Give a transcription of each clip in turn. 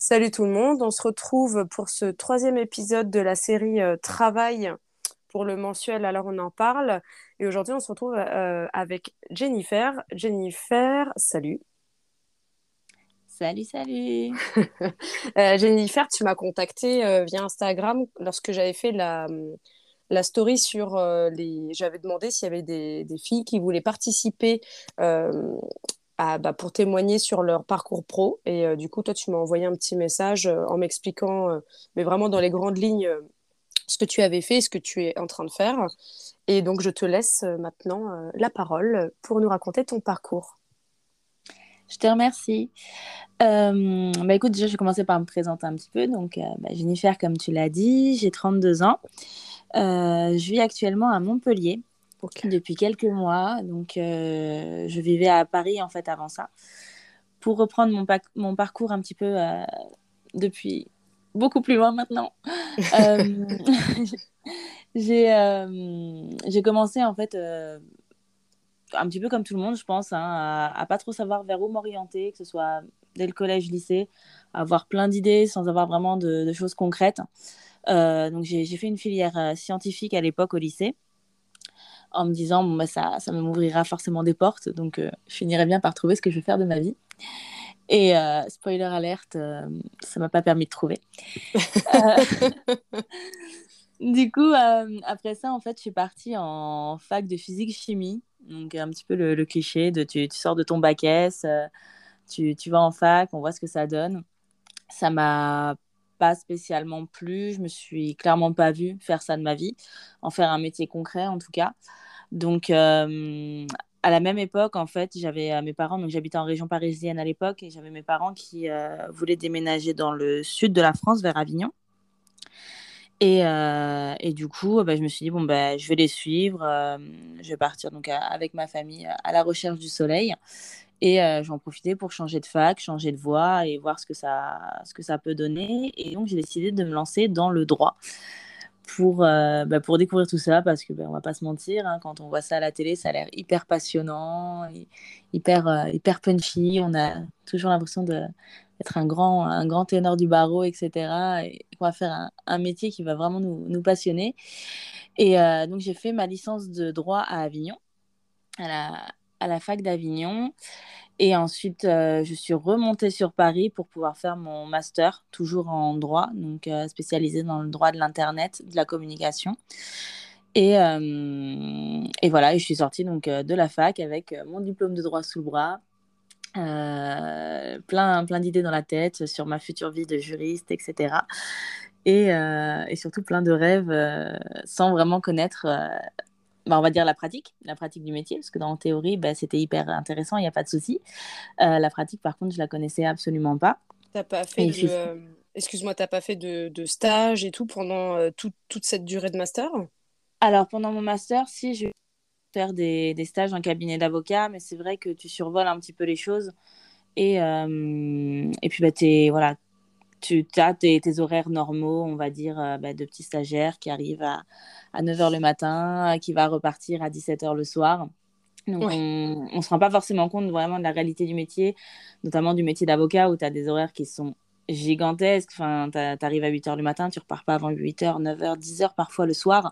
Salut tout le monde, on se retrouve pour ce troisième épisode de la série Travail pour le mensuel Alors on en parle. Et aujourd'hui on se retrouve avec Jennifer. Jennifer, salut. Salut, salut. Jennifer, tu m'as contacté via Instagram lorsque j'avais fait la story sur les... J'avais demandé s'il y avait des filles qui voulaient participer pour témoigner sur leur parcours pro. Et du coup, toi, tu m'as envoyé un petit message en m'expliquant, mais vraiment dans les grandes lignes, ce que tu avais fait et ce que tu es en train de faire. Et donc, je te laisse maintenant la parole pour nous raconter ton parcours. Je te remercie. Écoute, déjà, je vais commencer par me présenter un petit peu. Donc, Jennifer, comme tu l'as dit, j'ai 32 ans. Je vis actuellement à Montpellier Ok. depuis quelques mois. Donc, je vivais à Paris, en fait, avant ça. Pour reprendre mon parcours un petit peu depuis beaucoup plus loin maintenant. Euh, j'ai commencé, en fait, un petit peu comme tout le monde, je pense, hein, à pas trop savoir vers où m'orienter, que ce soit dès le collège, lycée, avoir plein d'idées sans avoir vraiment de choses concrètes. Donc j'ai fait une filière scientifique à l'époque au lycée, en me disant bon, bah, ça m'ouvrira forcément des portes, donc je finirai bien par trouver ce que je veux faire de ma vie. Et spoiler alerte, ça m'a pas permis de trouver. Du coup, après ça, en fait, je suis partie en fac de physique-chimie. Donc, un petit peu le cliché de tu sors de ton bac S, tu vas en fac, on voit ce que ça donne. Ça m'a pas spécialement plu. Je me suis clairement pas vue faire ça de ma vie, en faire un métier concret en tout cas. Donc, à la même époque, en fait, j'avais mes parents, donc j'habitais en région parisienne à l'époque, et j'avais mes parents qui voulaient déménager dans le sud de la France, vers Avignon. Et du coup, je me suis dit, bon, je vais les suivre. Je vais partir donc avec ma famille à la recherche du soleil. Et j'en profitais pour changer de fac, changer de voie et voir ce que ça peut donner. Et donc, j'ai décidé de me lancer dans le droit pour découvrir tout ça. Parce que, on va pas se mentir, hein, quand on voit ça à la télé, ça a l'air hyper passionnant, hyper punchy. On a toujours l'impression d'être un grand ténor du barreau, etc. Et qu'on va faire un métier qui va vraiment nous passionner. Et donc, j'ai fait ma licence de droit à Avignon, à la fac d'Avignon. Et ensuite, je suis remontée sur Paris pour pouvoir faire mon master, toujours en droit, donc spécialisé dans le droit de l'Internet, de la communication. Et voilà, et je suis sortie donc de la fac avec mon diplôme de droit sous le bras, plein d'idées dans la tête sur ma future vie de juriste, etc. Et surtout plein de rêves sans vraiment connaître, on va dire la pratique du métier, parce que dans la théorie, c'était hyper intéressant, il n'y a pas de souci. La pratique, par contre, je la connaissais absolument pas. T'as pas fait Et je de, suis... excuse-moi, t'as pas fait de stage et tout pendant toute cette durée de master? Alors, pendant mon master, si je vais faire des stages en cabinet d'avocat, mais c'est vrai que tu survoles un petit peu les choses. Et puis, voilà, tu as tes horaires normaux, on va dire, de petits stagiaires qui arrivent à 9 heures le matin, qui va repartir à 17 heures le soir. Donc, Ouais. on ne se rend pas forcément compte vraiment de la réalité du métier, notamment du métier d'avocat où tu as des horaires qui sont gigantesques. Enfin, tu arrives à 8 heures le matin, tu repars pas avant 8 heures, 9 heures, 10 heures parfois le soir.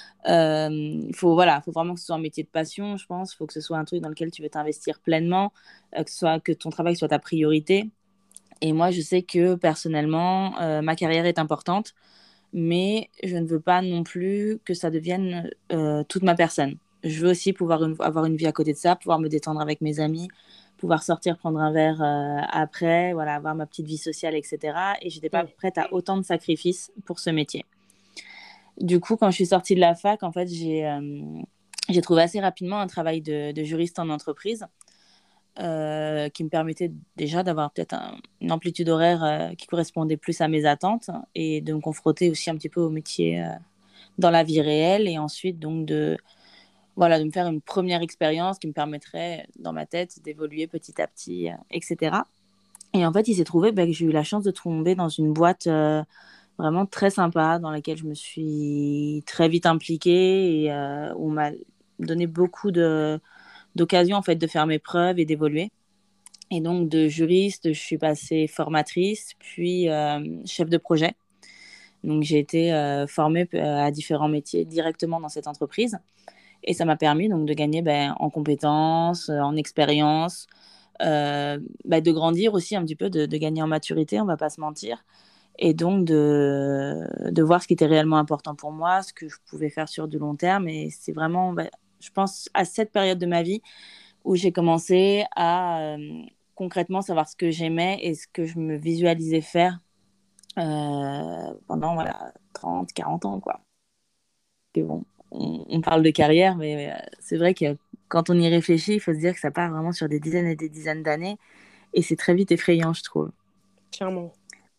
Faut vraiment que ce soit un métier de passion, je pense. Il faut que ce soit un truc dans lequel tu veux t'investir pleinement, que ton travail soit ta priorité. Et moi, je sais que personnellement, ma carrière est importante, mais je ne veux pas non plus que ça devienne toute ma personne. Je veux aussi pouvoir avoir une vie à côté de ça, pouvoir me détendre avec mes amis, pouvoir sortir prendre un verre après, voilà, avoir ma petite vie sociale, etc. Et je n'étais pas Mm. prête à autant de sacrifices pour ce métier. Du coup, quand je suis sortie de la fac, en fait, j'ai trouvé assez rapidement un travail de juriste en entreprise qui me permettait déjà d'avoir peut-être une amplitude horaire qui correspondait plus à mes attentes et de me confronter aussi un petit peu au métier dans la vie réelle et ensuite donc voilà, de me faire une première expérience qui me permettrait dans ma tête d'évoluer petit à petit, etc. Et en fait, il s'est trouvé que j'ai eu la chance de tomber dans une boîte vraiment très sympa dans laquelle je me suis très vite impliquée et où on m'a donné beaucoup d'occasions en fait de faire mes preuves et d'évoluer. Et donc, de juriste, je suis passée formatrice, puis chef de projet. Donc, j'ai été formée à différents métiers directement dans cette entreprise. Et ça m'a permis donc de gagner en compétences, en expérience, de grandir aussi un petit peu, de gagner en maturité, on ne va pas se mentir. Et donc de voir ce qui était réellement important pour moi, ce que je pouvais faire sur du long terme. Et c'est vraiment, je pense, à cette période de ma vie où j'ai commencé à concrètement savoir ce que j'aimais et ce que je me visualisais faire pendant 30, 40 ans, quoi. Et bon, on parle de carrière, mais c'est vrai que quand on y réfléchit, il faut se dire que ça part vraiment sur des dizaines et des dizaines d'années. Et c'est très vite effrayant, je trouve. Clairement.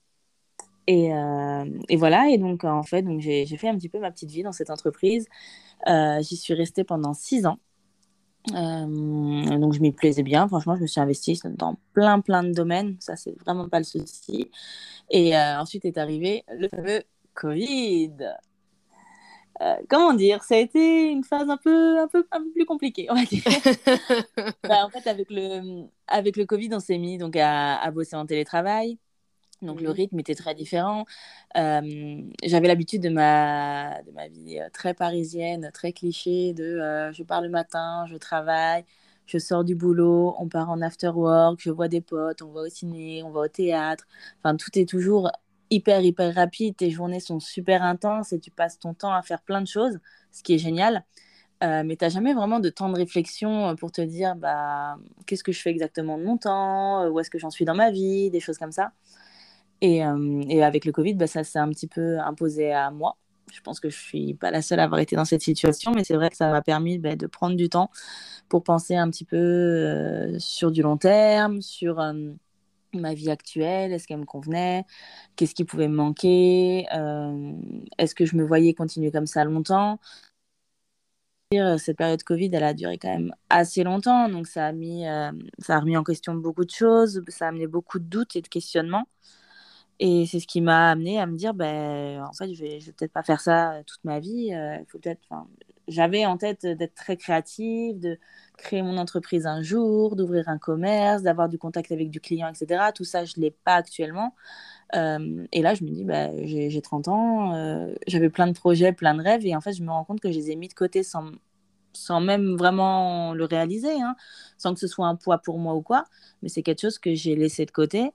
Et voilà, et donc en fait, donc j'ai fait un petit peu ma petite vie dans cette entreprise. J'y suis restée pendant 6 ans. Donc je m'y plaisais bien, franchement, je me suis investie dans plein de domaines, ça c'est vraiment pas le souci. Et ensuite est arrivé le fameux Covid. Comment dire, ça a été une phase un peu plus compliquée, on va dire. En fait, avec le Covid, on s'est mis donc à bosser en télétravail. Donc le Mhm. rythme était très différent. J'avais l'habitude de ma vie très parisienne, très cliché, je pars le matin, je travaille, je sors du boulot, on part en after work, je vois des potes, on va au ciné, on va au théâtre. Enfin, tout est toujours hyper rapide, tes journées sont super intenses et tu passes ton temps à faire plein de choses, ce qui est génial. Mais tu n'as jamais vraiment de temps de réflexion pour te dire qu'est-ce que je fais exactement de mon temps, où est-ce que j'en suis dans ma vie, des choses comme ça. Et avec le Covid, ça s'est un petit peu imposé à moi. Je pense que je ne suis pas la seule à avoir été dans cette situation, mais c'est vrai que ça m'a permis de prendre du temps pour penser un petit peu sur du long terme, sur ma vie actuelle, est-ce qu'elle me convenait, qu'est-ce qui pouvait me manquer, est-ce que je me voyais continuer comme ça longtemps. Cette période Covid, elle a duré quand même assez longtemps, donc ça a remis en question beaucoup de choses, ça a amené beaucoup de doutes et de questionnements. Et c'est ce qui m'a amené à me dire, en fait, je vais peut-être pas faire ça toute ma vie. Faut peut-être, enfin, j'avais en tête d'être très créative, de créer mon entreprise un jour, d'ouvrir un commerce, d'avoir du contact avec du client, etc. Tout ça, je l'ai pas actuellement. Et là, je me dis, j'ai 30 ans, j'avais plein de projets, plein de rêves, et en fait, je me rends compte que je les ai mis de côté sans même vraiment le réaliser, hein, sans que ce soit un poids pour moi ou quoi. Mais c'est quelque chose que j'ai laissé de côté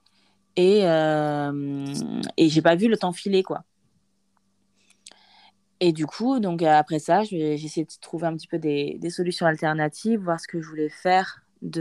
et j'ai pas vu le temps filer, quoi. Et du coup, donc après ça, j'ai essayé de trouver un petit peu des solutions alternatives, voir ce que je voulais faire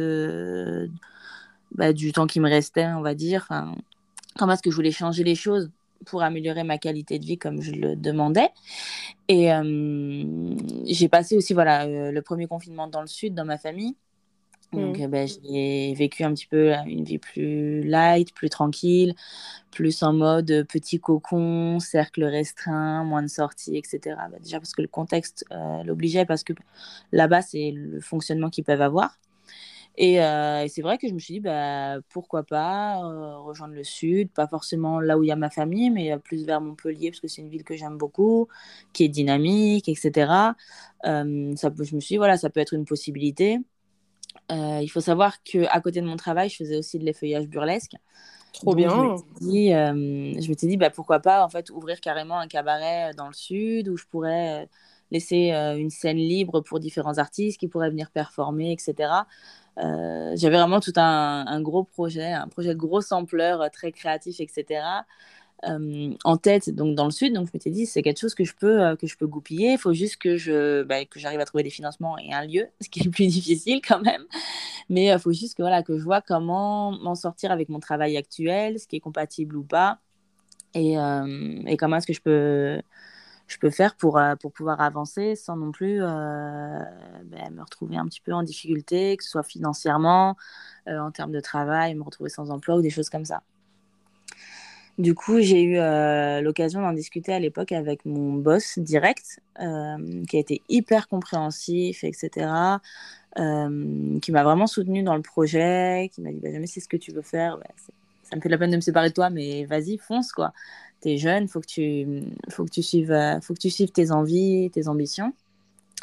du temps qui me restait, on va dire. Enfin, comment est-ce que je voulais changer les choses pour améliorer ma qualité de vie comme je le demandais. Et j'ai passé aussi le premier confinement dans le sud, dans ma famille. Donc, Mhm. j'ai vécu un petit peu une vie plus light, plus tranquille, plus en mode petit cocon, cercle restreint, moins de sorties, etc. Déjà parce que le contexte l'obligeait, parce que là-bas, c'est le fonctionnement qu'ils peuvent avoir. Et c'est vrai que je me suis dit, pourquoi pas rejoindre le sud, pas forcément là où il y a ma famille, mais plus vers Montpellier, parce que c'est une ville que j'aime beaucoup, qui est dynamique, etc. Je me suis dit, voilà, ça peut être une possibilité. Il faut savoir qu'à côté de mon travail, je faisais aussi de l'effeuillage burlesque. Trop Donc, bien. je m'étais dit pourquoi pas en fait ouvrir carrément un cabaret dans le sud où je pourrais laisser une scène libre pour différents artistes qui pourraient venir performer, etc. J'avais vraiment tout un gros projet, un projet de grosse ampleur, très créatif, etc. En tête, donc dans le sud. Donc, je m'étais dit, c'est quelque chose que je peux goupiller. Il faut juste que j'arrive à trouver des financements et un lieu, ce qui est le plus difficile quand même. Mais il faut juste que je vois comment m'en sortir avec mon travail actuel, ce qui est compatible ou pas, et comment est-ce que je peux faire pour pouvoir avancer sans non plus me retrouver un petit peu en difficulté, que ce soit financièrement, en termes de travail, me retrouver sans emploi ou des choses comme ça. Du coup, j'ai eu l'occasion d'en discuter à l'époque avec mon boss direct, qui a été hyper compréhensif, etc., qui m'a vraiment soutenue dans le projet, qui m'a dit jamais c'est ce que tu veux faire, ça me fait de la peine de me séparer de toi, mais vas-y, fonce, quoi. T'es jeune, faut que tu suives tes envies, tes ambitions.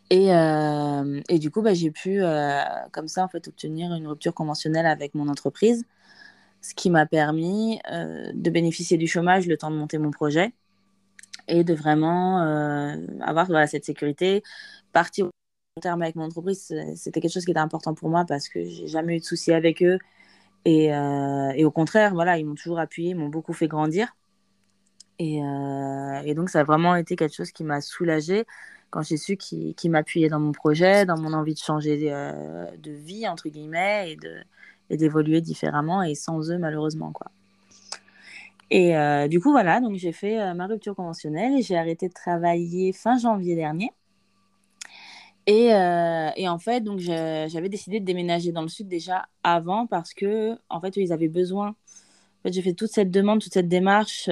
Et du coup, bah, j'ai pu, comme ça, en fait, obtenir une rupture conventionnelle avec mon entreprise, ce qui m'a permis de bénéficier du chômage le temps de monter mon projet et de vraiment avoir voilà, cette sécurité. Partir au long terme avec mon entreprise, c'était quelque chose qui était important pour moi parce que j'ai jamais eu de soucis avec eux. Et au contraire, voilà, ils m'ont toujours appuyé, ils m'ont beaucoup fait grandir. Et donc, ça a vraiment été quelque chose qui m'a soulagée quand j'ai su qu'ils m'appuyaient dans mon projet, dans mon envie de changer de vie, entre guillemets, et d'évoluer différemment, et sans eux, malheureusement, quoi. Et du coup, voilà, donc j'ai fait ma rupture conventionnelle et j'ai arrêté de travailler fin janvier dernier. Et en fait, donc, j'avais décidé de déménager dans le sud déjà avant parce que, en fait, eux, ils avaient besoin. En fait, j'ai fait toute cette demande, toute cette démarche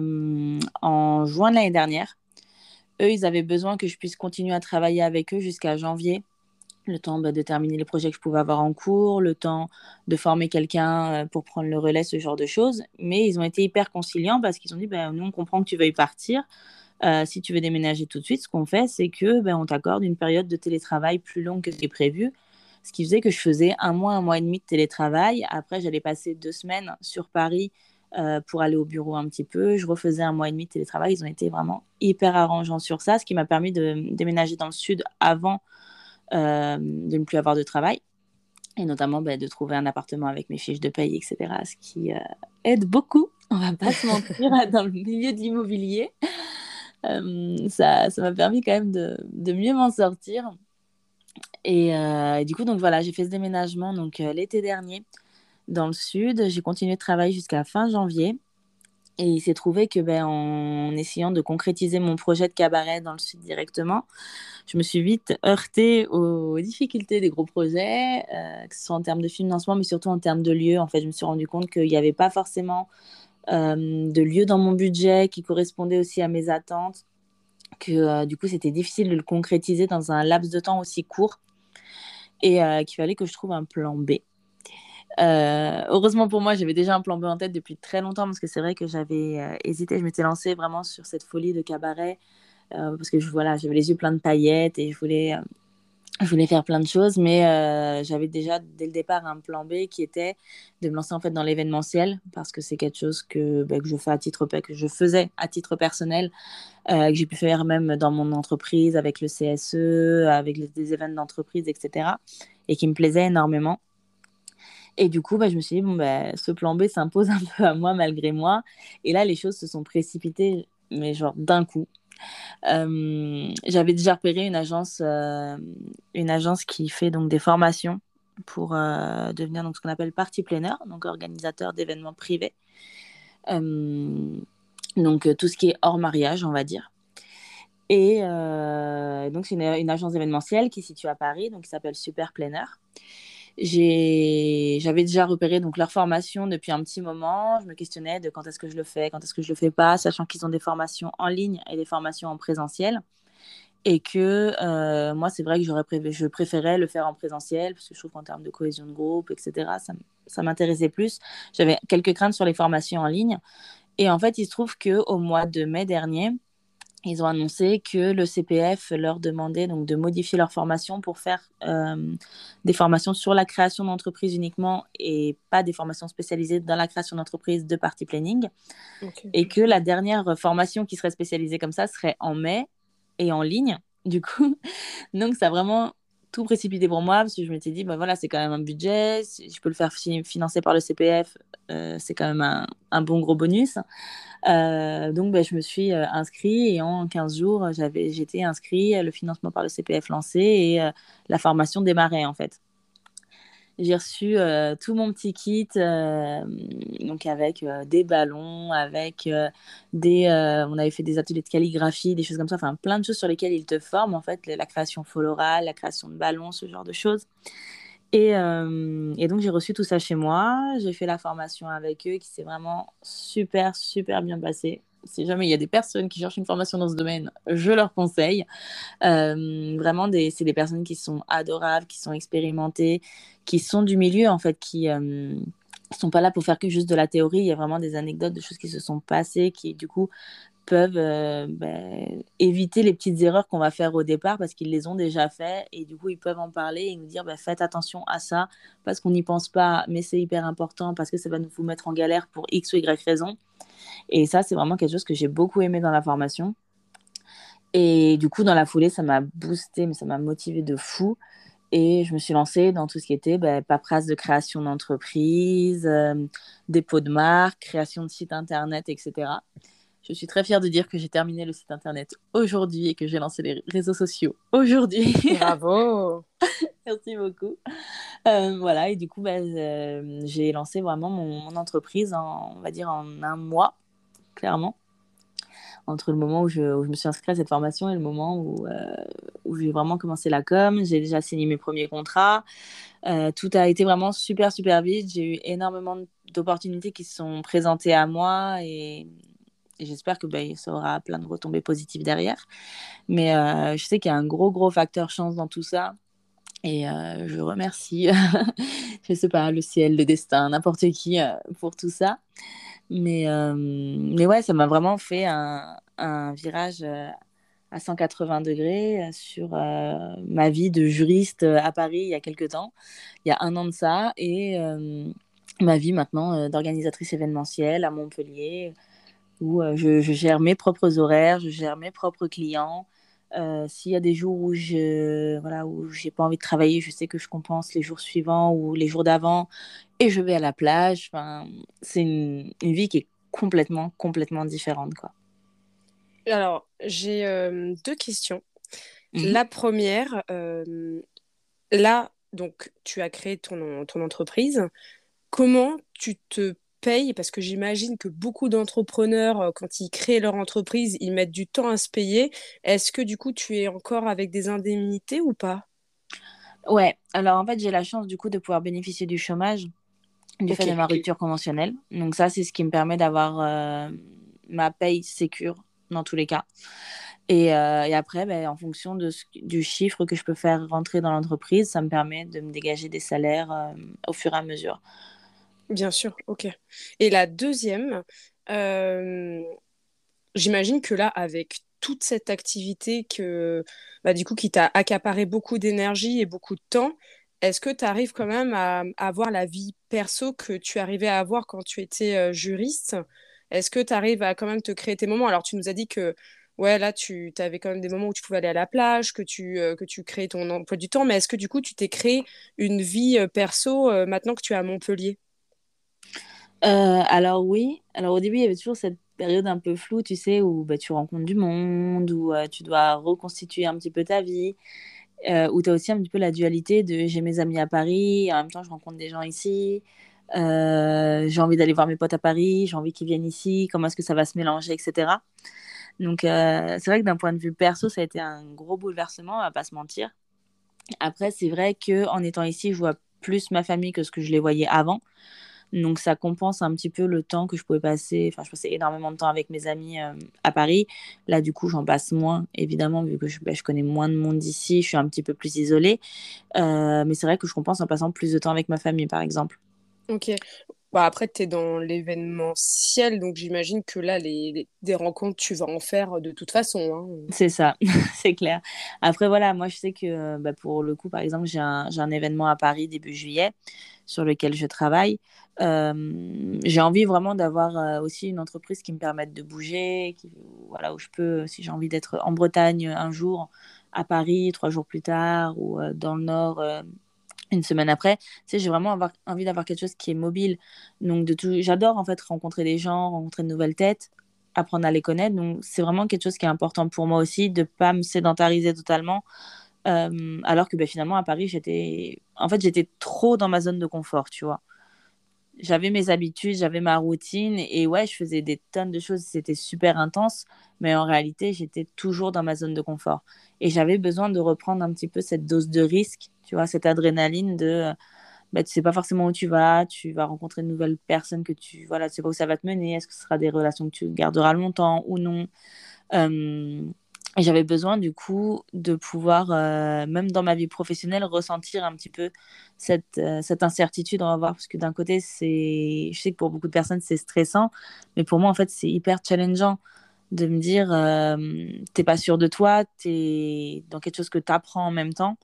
en juin de l'année dernière. Eux, ils avaient besoin que je puisse continuer à travailler avec eux jusqu'à janvier, le temps de terminer les projets que je pouvais avoir en cours, le temps de former quelqu'un pour prendre le relais, ce genre de choses. Mais ils ont été hyper conciliants parce qu'ils ont dit, ben, nous, on comprend que tu veuilles partir. Si tu veux déménager tout de suite, ce qu'on fait, c'est que ben, on t'accorde une période de télétravail plus longue que ce qui est prévu. Ce qui faisait que je faisais un mois et demi de télétravail. Après, j'allais passer 2 semaines sur Paris pour aller au bureau un petit peu. Je refaisais un mois et demi de télétravail. Ils ont été vraiment hyper arrangeants sur ça, ce qui m'a permis de déménager dans le sud avant de ne plus avoir de travail. Et notamment ben, de trouver un appartement avec mes fiches de paye, etc. Ce qui aide beaucoup, on va pas se mentir, dans le milieu de l'immobilier. Ça m'a permis quand même de mieux m'en sortir. Et du coup, donc voilà, j'ai fait ce déménagement donc, l'été dernier dans le sud. J'ai continué de travailler jusqu'à fin janvier. Et il s'est trouvé que ben, en essayant de concrétiser mon projet de cabaret dans le sud directement, je me suis vite heurtée aux difficultés des gros projets, que ce soit en termes de financement, mais surtout en termes de lieu. En fait, je me suis rendu compte qu'il n'y avait pas forcément de lieu dans mon budget qui correspondait aussi à mes attentes, que du coup, c'était difficile de le concrétiser dans un laps de temps aussi court et qu'il fallait que je trouve un plan B. Heureusement pour moi, j'avais déjà un plan B en tête depuis très longtemps parce que c'est vrai que j'avais hésité. Je m'étais lancée vraiment sur cette folie de cabaret parce que voilà, j'avais les yeux pleins de paillettes et je voulais faire plein de choses, mais j'avais déjà dès le départ un plan B qui était de me lancer en fait dans l'événementiel parce que c'est quelque chose que je fais que je faisais à titre personnel, que j'ai pu faire même dans mon entreprise avec le CSE, avec des événements d'entreprise, etc. et qui me plaisait énormément. Et du coup, je me suis dit, bon, ce plan B s'impose un peu à moi malgré moi. Et là, les choses se sont précipitées, mais genre d'un coup. J'avais déjà repéré une agence qui fait donc des formations pour devenir donc ce qu'on appelle party planner, donc organisateur d'événements privés. Euh, donc tout ce qui est hors mariage, on va dire. Et donc c'est une agence événementielle qui est située à Paris, donc qui s'appelle Super Planner. J'avais déjà repéré donc leur formation depuis un petit moment. Je me questionnais de quand est-ce que je le fais, quand est-ce que je le fais pas, sachant qu'ils ont des formations en ligne et des formations en présentiel. Et que moi, c'est vrai que je préférais le faire en présentiel parce que je trouve qu'en termes de cohésion de groupe, etc., ça m'intéressait plus. J'avais quelques craintes sur les formations en ligne. Et en fait, il se trouve qu'au mois de mai dernier, ils ont annoncé que le CPF leur demandait donc de modifier leur formation pour faire des formations sur la création d'entreprise uniquement et pas des formations spécialisées dans la création d'entreprise de party planning. Ok. Et que la dernière formation qui serait spécialisée comme ça serait en mai et en ligne. Du coup, donc ça a vraiment tout précipité pour moi parce que je m'étais dit, voilà, c'est quand même un budget, si je peux le faire financer par le CPF, c'est quand même un bon gros bonus. Donc, je me suis inscrite et en 15 jours, j'étais inscrite, le financement par le CPF lancé et la formation démarrait en fait. J'ai reçu tout mon petit kit, donc avec des ballons, avec on avait fait des ateliers de calligraphie, des choses comme ça, enfin plein de choses sur lesquelles ils te forment en fait, la création florale, la création de ballons, ce genre de choses. Et donc, j'ai reçu tout ça chez moi. J'ai fait la formation avec eux qui s'est vraiment super, super bien passée. Si jamais il y a des personnes qui cherchent une formation dans ce domaine, je leur conseille. Vraiment, c'est des personnes qui sont adorables, qui sont expérimentées, qui sont du milieu, en fait, qui sont pas là pour faire que juste de la théorie. Il y a vraiment des anecdotes de choses qui se sont passées, qui, du coup, peuvent éviter les petites erreurs qu'on va faire au départ parce qu'ils les ont déjà fait et du coup ils peuvent en parler et nous dire faites attention à ça parce qu'on n'y pense pas mais c'est hyper important parce que ça va nous vous mettre en galère pour X ou Y raison. Et ça c'est vraiment quelque chose que j'ai beaucoup aimé dans la formation. Et du coup dans la foulée ça m'a boosté mais ça m'a motivé de fou. Et je me suis lancée dans tout ce qui était paperasse de création d'entreprise, dépôt de marque, création de site internet, etc. Je suis très fière de dire que j'ai terminé le site internet aujourd'hui et que j'ai lancé les réseaux sociaux aujourd'hui. Bravo! Merci beaucoup. Voilà, et du coup, j'ai lancé vraiment mon entreprise on va dire, en un mois, clairement. Entre le moment où je me suis inscrite à cette formation et le moment où j'ai vraiment commencé la com. J'ai déjà signé mes premiers contrats. Tout a été vraiment super, super vite. J'ai eu énormément d'opportunités qui se sont présentées à moi et j'espère que ça aura plein de retombées positives derrière. Mais je sais qu'il y a un gros, gros facteur chance dans tout ça. Et je remercie, je sais pas, le ciel, le destin, n'importe qui pour tout ça. Mais ouais, ça m'a vraiment fait un virage à 180 degrés sur ma vie de juriste à Paris il y a quelques temps, il y a un an de ça, et ma vie maintenant d'organisatrice événementielle à Montpellier, où je gère mes propres horaires, je gère mes propres clients. S'il y a des jours où j'ai pas envie de travailler, je sais que je compense les jours suivants ou les jours d'avant et je vais à la plage. Enfin, c'est une vie qui est complètement, complètement différente, quoi. Alors, j'ai deux questions. Mhm. La première, là, donc, tu as créé ton entreprise. Comment tu te payes? Parce que j'imagine que beaucoup d'entrepreneurs, quand ils créent leur entreprise, ils mettent du temps à se payer. Est-ce que du coup, tu es encore avec des indemnités ou pas? Ouais, alors en fait, j'ai la chance du coup de pouvoir bénéficier du chômage du fait Ok. de ma rupture conventionnelle. Donc ça, c'est ce qui me permet d'avoir ma paye sécure dans tous les cas. Et après, en fonction du chiffre que je peux faire rentrer dans l'entreprise, ça me permet de me dégager des salaires au fur et à mesure. Bien sûr, ok. Et la deuxième, euh, j'imagine que là, avec toute cette activité du coup, qui t'a accaparé beaucoup d'énergie et beaucoup de temps, est-ce que tu arrives quand même à avoir la vie perso que tu arrivais à avoir quand tu étais juriste? Est-ce que tu arrives à quand même te créer tes moments? Alors, tu nous as dit que, ouais, là, tu avais quand même des moments où tu pouvais aller à la plage, que tu créais ton emploi du temps, mais est-ce que du coup, tu t'es créé une vie perso maintenant que tu es à Montpellier? Alors oui, alors au début, il y avait toujours cette période un peu floue, tu sais, où tu rencontres du monde, où tu dois reconstituer un petit peu ta vie, où tu as aussi un petit peu la dualité de j'ai mes amis à Paris, et en même temps je rencontre des gens ici, j'ai envie d'aller voir mes potes à Paris, j'ai envie qu'ils viennent ici, comment est-ce que ça va se mélanger, etc. Donc c'est vrai que d'un point de vue perso, ça a été un gros bouleversement, on va pas se mentir. Après, c'est vrai que en étant ici, je vois plus ma famille que ce que je les voyais avant. Donc ça compense un petit peu le temps que je pouvais passer. Enfin, je passais énormément de temps avec mes amis à Paris. Là, du coup, j'en passe moins, évidemment, vu que je connais moins de monde ici. Je suis un petit peu plus isolée. Mais c'est vrai que je compense en passant plus de temps avec ma famille, par exemple. Ok. Bah après, tu es dans l'événementiel, donc j'imagine que là, des rencontres, tu vas en faire de toute façon, hein. C'est ça, c'est clair. Après, voilà, moi, je sais que pour le coup, par exemple, j'ai un événement à Paris début juillet sur lequel je travaille. J'ai envie vraiment d'avoir aussi une entreprise qui me permette de bouger, voilà, où je peux, si j'ai envie d'être en Bretagne un jour, à Paris 3 jours plus tard, ou dans le Nord une semaine après. Tu sais, j'ai vraiment envie d'avoir quelque chose qui est mobile. Donc, j'adore en fait rencontrer des gens, rencontrer de nouvelles têtes, apprendre à les connaître. Donc, c'est vraiment quelque chose qui est important pour moi aussi, de pas me sédentariser totalement. Alors que finalement, à Paris, j'étais trop dans ma zone de confort, tu vois. J'avais mes habitudes, j'avais ma routine et ouais, je faisais des tonnes de choses, c'était super intense, mais en réalité, j'étais toujours dans ma zone de confort. Et j'avais besoin de reprendre un petit peu cette dose de risque, tu vois, cette adrénaline de, tu sais pas forcément où tu vas rencontrer de nouvelles personnes voilà, tu sais pas où ça va te mener, est-ce que ce sera des relations que tu garderas longtemps ou non. Euh, et j'avais besoin du coup de pouvoir, même dans ma vie professionnelle, ressentir un petit peu cette incertitude, on va voir, parce que d'un côté, je sais que pour beaucoup de personnes, c'est stressant, mais pour moi, en fait, c'est hyper challengeant. de me dire, t'es pas sûr de toi, t'es dans quelque chose que t'apprends en même temps.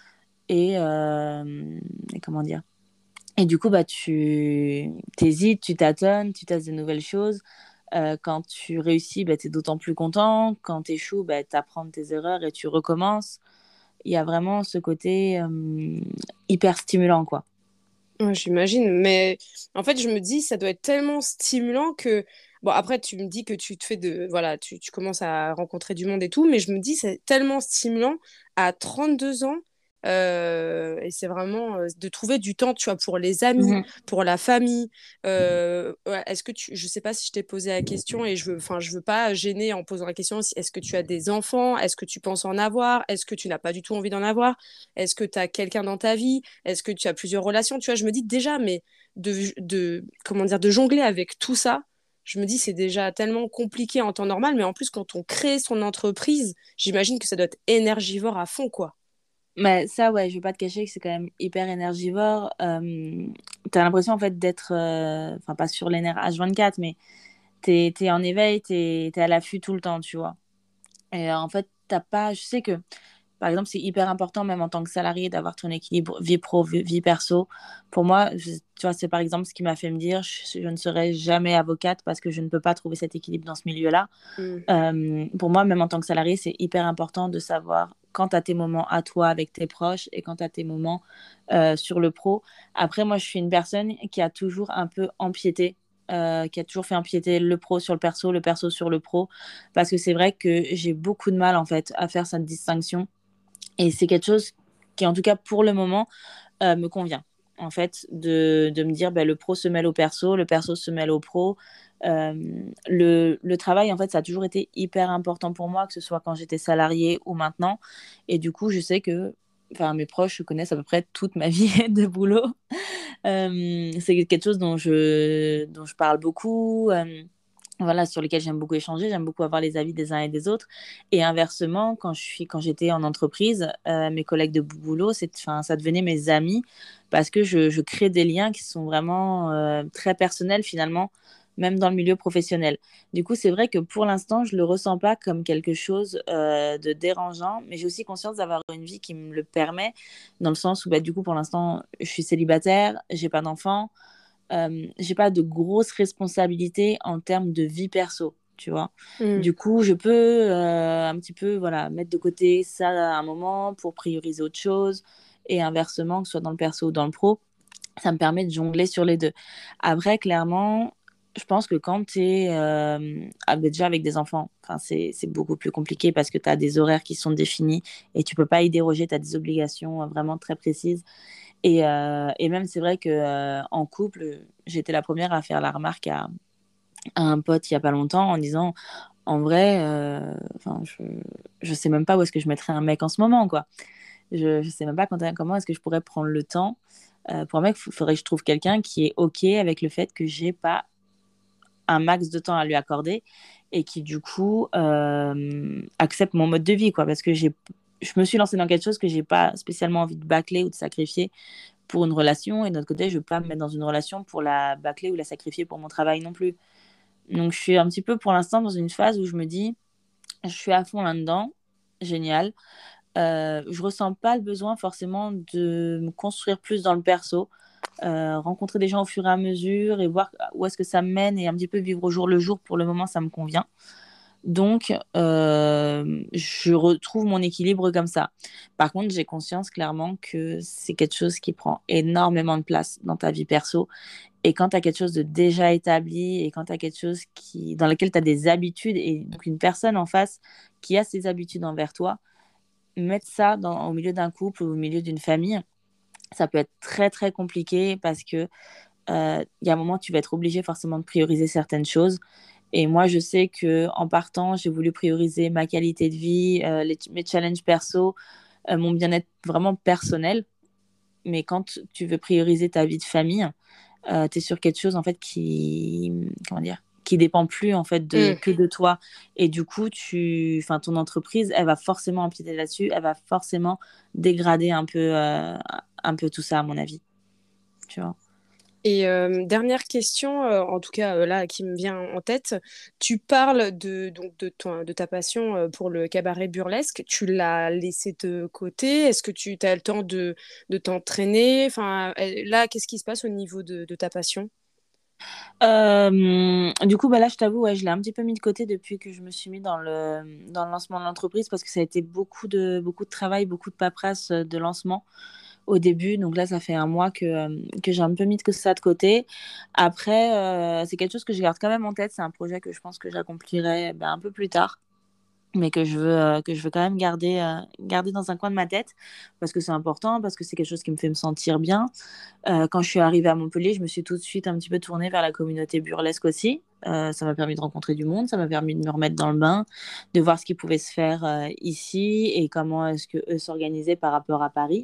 Et comment dire? Et du coup, bah, tu t'hésites, tu tâtonnes, tu testes de nouvelles choses. Quand tu réussis, bah, tu es d'autant plus content. Quand tu échoues, bah, tu apprends de tes erreurs et tu recommences. Il y a vraiment ce côté hyper stimulant, quoi. Ouais, j'imagine, mais en fait, je me dis, ça doit être tellement stimulant que, bon, après, tu me dis que tu te fais de, voilà, tu commences à rencontrer du monde et tout, mais je me dis, c'est tellement stimulant à 32 ans, et c'est vraiment de trouver du temps, tu vois, pour les amis, Mhm. pour la famille. Ouais, est-ce que tu, je sais pas si je t'ai posé la question et enfin, je veux pas gêner en posant la question aussi, est-ce que tu as des enfants? Est-ce que tu penses en avoir? Est-ce que tu n'as pas du tout envie d'en avoir? Est-ce que tu as quelqu'un dans ta vie? Est-ce que tu as plusieurs relations? Tu vois, je me dis déjà, mais comment dire, de jongler avec tout ça, je me dis c'est déjà tellement compliqué en temps normal, mais en plus, quand on crée son entreprise, j'imagine que ça doit être énergivore à fond, quoi. Mais ça, ouais, je vais pas te cacher que c'est quand même hyper énergivore. T'as l'impression, en fait, d'être, enfin, pas sur les nerfs H24, mais t'es en éveil, t'es à l'affût tout le temps, tu vois. Et en fait, t'as pas, je sais que par exemple, c'est hyper important, même en tant que salarié, d'avoir ton équilibre vie pro, vie perso. Pour moi, tu vois, c'est par exemple ce qui m'a fait me dire je ne serai jamais avocate parce que je ne peux pas trouver cet équilibre dans ce milieu-là. Mm. Pour moi, même en tant que salarié, c'est hyper important de savoir quand tu as tes moments à toi avec tes proches et quand tu as tes moments sur le pro. Après, moi, je suis une personne qui a toujours un peu empiété. Qui a toujours fait empiéter le pro sur le perso sur le pro, parce que c'est vrai que j'ai beaucoup de mal en fait à faire cette distinction et c'est quelque chose qui, en tout cas pour le moment, me convient. En fait, de me dire, ben, le pro se mêle au perso, le perso se mêle au pro. Euh, le travail, en fait, ça a toujours été hyper important pour moi, que ce soit quand j'étais salariée ou maintenant. Et du coup, je sais que enfin, mes proches connaissent à peu près toute ma vie de boulot. C'est quelque chose dont je parle beaucoup. Voilà, sur lesquels j'aime beaucoup échanger, j'aime beaucoup avoir les avis des uns et des autres. Et inversement, quand j'étais en entreprise, mes collègues de boulot, enfin, ça devenait mes amis parce que je crée des liens qui sont vraiment très personnels finalement, même dans le milieu professionnel. Du coup, c'est vrai que pour l'instant, je le ressens pas comme quelque chose de dérangeant, mais j'ai aussi conscience d'avoir une vie qui me le permet, dans le sens où, bah, du coup, pour l'instant, je suis célibataire, j'ai pas d'enfant, j'ai pas de grosses responsabilités en termes de vie perso, tu vois. Mm. Du coup, je peux un petit peu voilà, mettre de côté ça à un moment pour prioriser autre chose et inversement, que ce soit dans le perso ou dans le pro, ça me permet de jongler sur les deux. Après, clairement, je pense que quand tu es déjà avec des enfants, enfin, c'est beaucoup plus compliqué parce que tu as des horaires qui sont définis et tu peux pas y déroger, tu as des obligations vraiment très précises. Et même, c'est vrai que en couple, j'étais la première à faire la remarque à un pote il y a pas longtemps en disant, en vrai, enfin, je sais même pas où est-ce que je mettrais un mec en ce moment, quoi. Je sais même pas comment est-ce que je pourrais prendre le temps. Pour un mec, il faudrait que je trouve quelqu'un qui est OK avec le fait que j'ai pas un max de temps à lui accorder et qui, du coup, accepte mon mode de vie, quoi. Parce que je me suis lancée dans quelque chose que j'ai pas spécialement envie de bâcler ou de sacrifier pour une relation, et de notre côté, je ne veux pas me mettre dans une relation pour la bâcler ou la sacrifier pour mon travail non plus. Donc, je suis un petit peu pour l'instant dans une phase où je me dis, je suis à fond là-dedans, génial. Je ressens pas le besoin forcément de me construire plus dans le perso, rencontrer des gens au fur et à mesure et voir où est-ce que ça me mène et un petit peu vivre au jour le jour. Pour le moment, ça me convient. Donc, je retrouve mon équilibre comme ça. Par contre, j'ai conscience clairement que c'est quelque chose qui prend énormément de place dans ta vie perso. Et quand tu as quelque chose de déjà établi et quand tu as quelque chose dans lequel tu as des habitudes et donc une personne en face qui a ses habitudes envers toi, mettre ça au milieu d'un couple ou au milieu d'une famille, ça peut être très, très compliqué parce que il y a un moment, tu vas être obligé forcément de prioriser certaines choses. Et moi, je sais que en partant, j'ai voulu prioriser ma qualité de vie, mes challenges perso, mon bien-être vraiment personnel. Mais quand tu veux prioriser ta vie de famille, tu es sur quelque chose en fait comment dire, qui dépend plus en fait Mm. que de toi. Et du coup, enfin, ton entreprise, elle va forcément empiéter là-dessus, elle va forcément dégrader un peu tout ça, à mon avis. Tu vois. Et dernière question, en tout cas là qui me vient en tête, tu parles de ta passion pour le cabaret burlesque. Tu l'as laissé de côté? Est-ce que tu as le temps de t'entraîner? Enfin, là, qu'est-ce qui se passe au niveau de ta passion? Du coup, bah là, je t'avoue, ouais, je l'ai un petit peu mis de côté depuis que je me suis mis dans le lancement de l'entreprise parce que ça a été beaucoup de travail, beaucoup de paperasse de lancement au début. Donc là, ça fait un mois que j'ai un peu mis que ça de côté. Après, c'est quelque chose que je garde quand même en tête. C'est un projet que je pense que j'accomplirai ben, un peu plus tard, mais que je veux quand même garder dans un coin de ma tête parce que c'est important, parce que c'est quelque chose qui me fait me sentir bien. Quand je suis arrivée à Montpellier, je me suis tout de suite un petit peu tournée vers la communauté burlesque aussi. Ça m'a permis de rencontrer du monde, ça m'a permis de me remettre dans le bain, de voir ce qui pouvait se faire ici et comment est-ce que eux s'organisaient par rapport à Paris.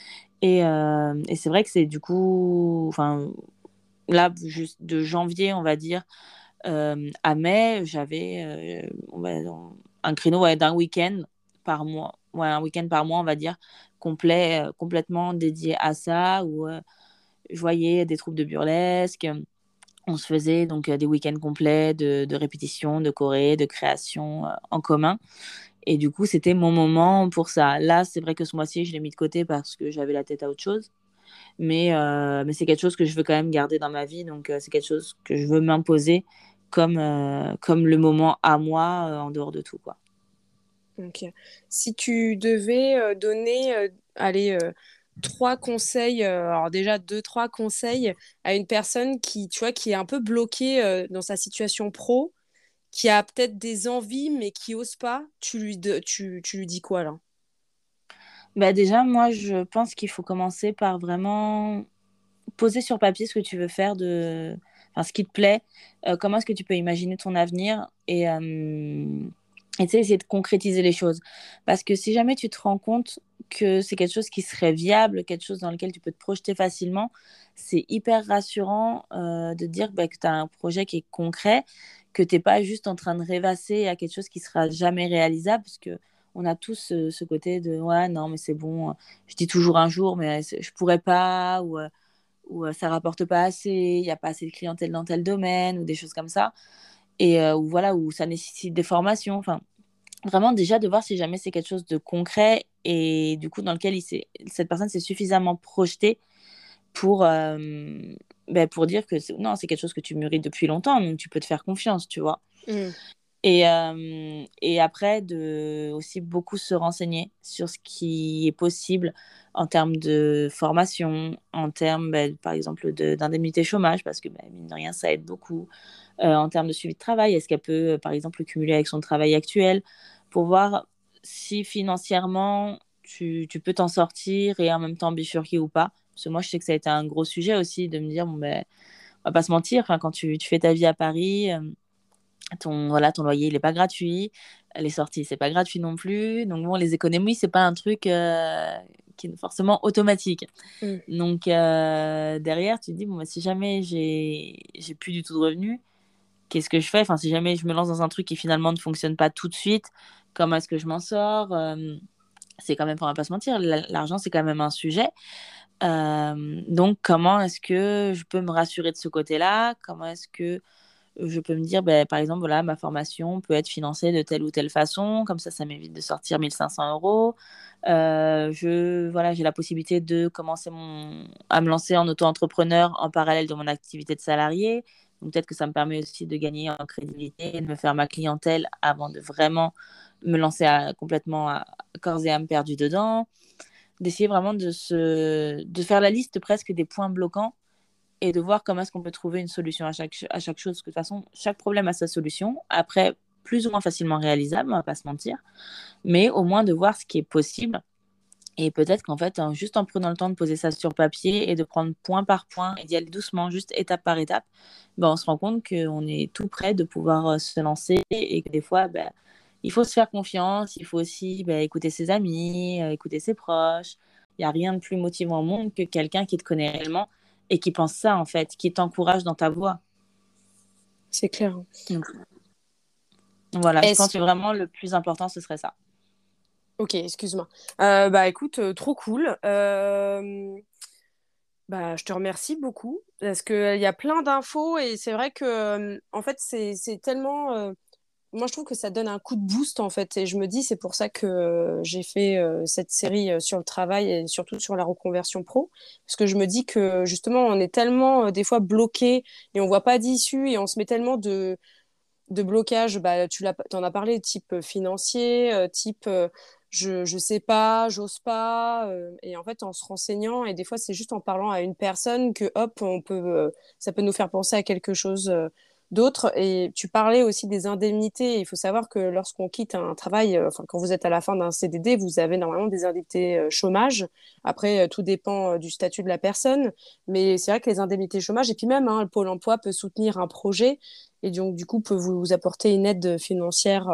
Et c'est vrai que c'est du coup, enfin, là, juste de janvier, on va dire, à mai, j'avais un créneau ouais, d'un week-end par mois. Ouais, un week-end par mois, on va dire, complètement dédié à ça, où je voyais des troupes de burlesque. On se faisait donc des week-ends complets de répétition, de choré, de création en commun. Et du coup, c'était mon moment pour ça. Là, c'est vrai que ce mois-ci, je l'ai mis de côté parce que j'avais la tête à autre chose. Mais c'est quelque chose que je veux quand même garder dans ma vie. Donc, c'est quelque chose que je veux m'imposer comme le moment à moi en dehors de tout, quoi. Ok. Si tu devais donner, allez, trois conseils, alors déjà deux, trois conseils à une personne qui, tu vois, qui est un peu bloquée dans sa situation pro, qui a peut-être des envies mais qui ose pas, tu lui dis quoi là? Bah, déjà, moi, je pense qu'il faut commencer par vraiment poser sur papier ce que tu veux faire enfin, ce qui te plaît, comment est-ce que tu peux imaginer ton avenir et tu sais, essayer de concrétiser les choses. Parce que si jamais tu te rends compte que c'est quelque chose qui serait viable, quelque chose dans lequel tu peux te projeter facilement, c'est hyper rassurant de dire bah, que tu as un projet qui est concret, que tu n'es pas juste en train de rêvasser à quelque chose qui sera jamais réalisable, parce que on a tous ce côté de ouais, non, mais c'est bon, je dis toujours un jour, mais je pourrais pas, ou ça rapporte pas assez, il n'y a pas assez de clientèle dans tel domaine, ou des choses comme ça, ou voilà, où ça nécessite des formations. Enfin, vraiment déjà de voir si jamais c'est quelque chose de concret et du coup dans lequel cette personne s'est suffisamment projetée pour, pour dire que non, c'est quelque chose que tu mûris depuis longtemps, donc tu peux te faire confiance, tu vois. Hmm. Et après, de aussi beaucoup se renseigner sur ce qui est possible en termes de formation, en termes, par exemple, d'indemnité chômage, parce que, mine de rien, ça aide beaucoup. En termes de suivi de travail, est-ce qu'elle peut, par exemple, le cumuler avec son travail actuel pour voir si financièrement, tu peux t'en sortir et en même temps bifurquer ou pas. Parce que moi, je sais que ça a été un gros sujet aussi de me dire, bon, on va pas se mentir, enfin, quand tu fais ta vie à Paris ton loyer, il n'est pas gratuit. Les sorties, c'est pas gratuit non plus. Donc, bon, les économies, c'est pas un truc qui est forcément automatique. Hmm. Donc, derrière, tu te dis, bon, bah, si jamais j'ai plus du tout de revenus, qu'est-ce que je fais? Enfin, si jamais je me lance dans un truc qui finalement ne fonctionne pas tout de suite, comment est-ce que je m'en sors? C'est quand même, on va pas se mentir, l'argent, c'est quand même un sujet. Donc, comment est-ce que je peux me rassurer de ce côté-là? Comment est-ce que je peux me dire, par exemple, voilà, ma formation peut être financée de telle ou telle façon, comme ça m'évite de sortir 1 500 euros. Voilà, j'ai la possibilité de commencer à me lancer en auto-entrepreneur en parallèle de mon activité de salarié. Donc peut-être que ça me permet aussi de gagner en crédibilité, de me faire ma clientèle avant de vraiment me lancer complètement à corps et âme perdu dedans. D'essayer vraiment de faire la liste presque des points bloquants et de voir comment est-ce qu'on peut trouver une solution à chaque chose. Parce que de toute façon, chaque problème a sa solution. Après, plus ou moins facilement réalisable, on va pas se mentir. Mais au moins de voir ce qui est possible. Et peut-être qu'en fait, juste en prenant le temps de poser ça sur papier et de prendre point par point et d'y aller doucement, juste étape par étape, on se rend compte qu'on est tout près de pouvoir se lancer et que des fois, il faut se faire confiance, il faut aussi écouter ses amis, écouter ses proches. Il n'y a rien de plus motivant au monde que quelqu'un qui te connaît réellement et qui pense ça, en fait, qui t'encourage dans ta voie. C'est clair. Donc, voilà, je pense Est-ce que vraiment le plus important, ce serait ça. Ok, excuse-moi. Bah écoute, trop cool. Bah, je te remercie beaucoup parce qu'il y a plein d'infos et c'est vrai que en fait c'est tellement moi je trouve que ça donne un coup de boost en fait et je me dis c'est pour ça que j'ai fait cette série sur le travail et surtout sur la reconversion pro parce que je me dis que justement on est tellement des fois bloqué et on voit pas d'issue et on se met tellement de blocage, bah, t'en as parlé, type financier, type je sais pas, j'ose pas. Et en fait, en se renseignant, et des fois, c'est juste en parlant à une personne que hop, ça peut nous faire penser à quelque chose d'autre. Et tu parlais aussi des indemnités. Il faut savoir que lorsqu'on quitte un travail, enfin, quand vous êtes à la fin d'un CDD, vous avez normalement des indemnités chômage. Après, tout dépend du statut de la personne. Mais c'est vrai que les indemnités chômage, et puis même, hein, le Pôle emploi peut soutenir un projet et donc du coup peut vous apporter une aide financière.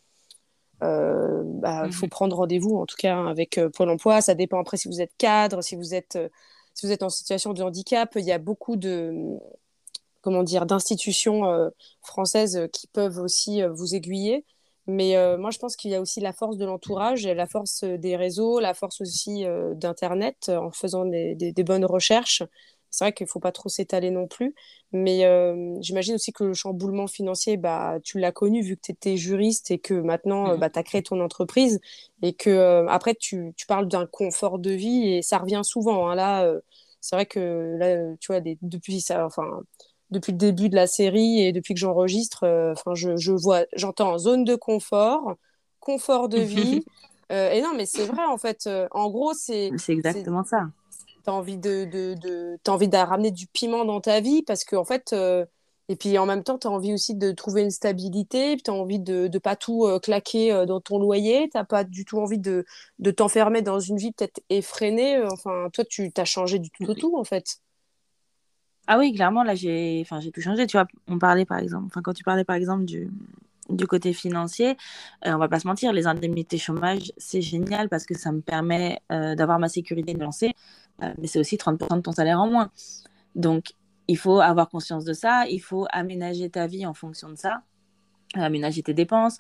Bah, faut Mhm. prendre rendez-vous en tout cas hein, avec Pôle Emploi. Ça dépend après si vous êtes cadre, si vous êtes en situation de handicap. Il y a beaucoup de comment dire d'institutions françaises qui peuvent aussi vous aiguiller. Mais moi, je pense qu'il y a aussi la force de l'entourage, et la force des réseaux, la force aussi d'Internet en faisant des bonnes recherches. C'est vrai qu'il ne faut pas trop s'étaler non plus. Mais j'imagine aussi que le chamboulement financier, bah, tu l'as connu vu que tu étais juriste et que maintenant, Mhm. bah, tu as créé ton entreprise. Et que après, tu parles d'un confort de vie et ça revient souvent. Hein. Là, c'est vrai que là, tu vois, depuis ça, enfin, depuis le début de la série et depuis que j'enregistre, enfin, j'entends zone de confort, confort de vie. Et non, mais c'est vrai, en fait. En gros, C'est c'est, exactement ça. t'as envie t'as envie de ramener du piment dans ta vie parce que, en fait, et puis en même temps, t'as envie aussi de trouver une stabilité, puis t'as envie de pas tout claquer dans ton loyer, t'as pas du tout envie de t'enfermer dans une vie peut-être effrénée. Enfin, toi, tu t'as changé du tout au tout, en fait. Ah oui, clairement, là, j'ai tout changé. Tu vois, on parlait par exemple, enfin, quand tu parlais par exemple du côté financier, on va pas se mentir, les indemnités chômage, c'est génial parce que ça me permet d'avoir ma sécurité de lancer, mais c'est aussi 30% de ton salaire en moins. Donc, il faut avoir conscience de ça, il faut aménager ta vie en fonction de ça, aménager tes dépenses.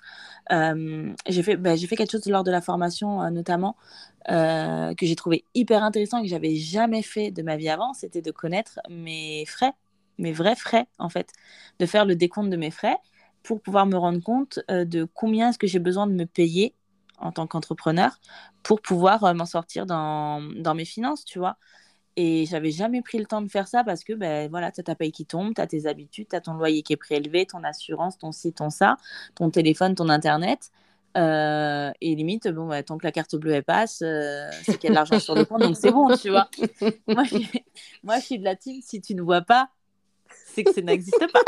J'ai fait quelque chose lors de la formation, notamment, que j'ai trouvé hyper intéressant et que j'avais jamais fait de ma vie avant, c'était de connaître mes frais, mes vrais frais, en fait, de faire le décompte de mes frais pour pouvoir me rendre compte de combien est-ce que j'ai besoin de me payer en tant qu'entrepreneur pour pouvoir m'en sortir dans mes finances, tu vois. Et j'avais jamais pris le temps de faire ça parce que ben voilà, tu as ta paye qui tombe, tu as tes habitudes, tu as ton loyer qui est prélevé, ton assurance, ton ci, ton ça, ton téléphone, ton internet. Et limite, bon, bah, tant que la carte bleue elle passe, c'est qu'il y a de l'argent sur le compte, donc c'est bon, tu vois. Moi, je, moi, je suis de la team, si tu ne vois pas, c'est que ça n'existe pas.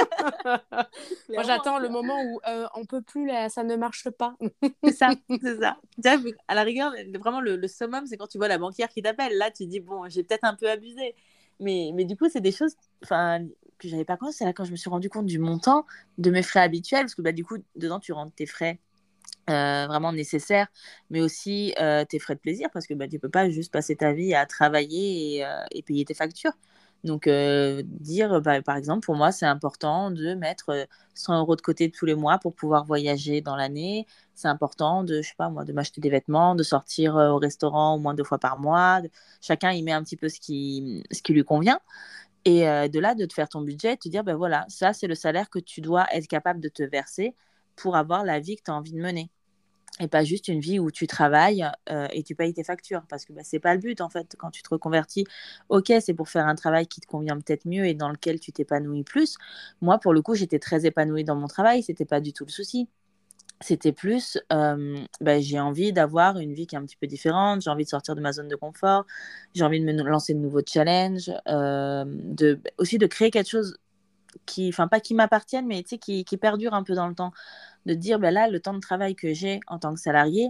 Moi, Clairement, j'attends tu le vois. moment où on peut plus, là, ça ne marche pas. C'est ça, c'est ça. Tu vois, à la rigueur, vraiment, le summum, c'est quand tu vois la banquière qui t'appelle. Là, tu dis, bon, j'ai peut-être un peu abusé. Mais du coup, c'est des choses enfin, que j'avais pas compris. C'est là quand je me suis rendu compte du montant de mes frais habituels. Parce que bah, du coup, dedans, tu rentres tes frais vraiment nécessaires, mais aussi tes frais de plaisir. Parce que bah, tu peux pas juste passer ta vie à travailler et payer tes factures. Donc, dire, bah, par exemple, pour moi, c'est important de mettre 100 euros de côté tous les mois pour pouvoir voyager dans l'année. C'est important de, je sais pas moi, de m'acheter des vêtements, de sortir au restaurant au moins 2 fois par mois. Chacun y met un petit peu ce qui lui convient. Et de là, de te faire ton budget, te dire, ben voilà, ça, c'est le salaire que tu dois être capable de te verser pour avoir la vie que tu as envie de mener et pas juste une vie où tu travailles et tu payes tes factures parce que bah, c'est pas le but en fait quand tu te reconvertis. Ok, c'est pour faire un travail qui te convient peut-être mieux et dans lequel tu t'épanouis plus. Moi pour le coup j'étais très épanouie dans mon travail, c'était pas du tout le souci. C'était plus bah, j'ai envie d'avoir une vie qui est un petit peu différente, j'ai envie de sortir de ma zone de confort, j'ai envie de me lancer de nouveaux challenges, aussi de créer quelque chose qui, enfin pas qui m'appartienne, mais tu sais, qui perdure un peu dans le temps. De dire, ben là, le temps de travail que j'ai en tant que salarié,